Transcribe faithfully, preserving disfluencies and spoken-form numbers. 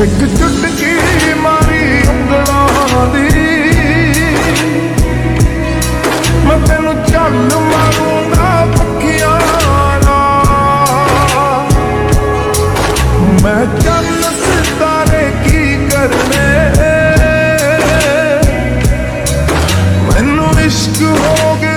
ਇੱਕ ਚੁਟਕੀ ਮਾਰੀ ਉਂਗਲਾਂ ਦੀ ਮੈਂ ਤੈਨੂੰ ਚੱਲ ਮਾਰੂੰਗਾ ਪੱਖੀਆਂ ਨਾਲ। ਮੈਂ ਚੱਲ ਸਿਤਾਰੇ ਕੀ ਕਰਨੇ, ਮੈਨੂੰ ਇਸ਼ਕ ਹੋ ਗਿਆ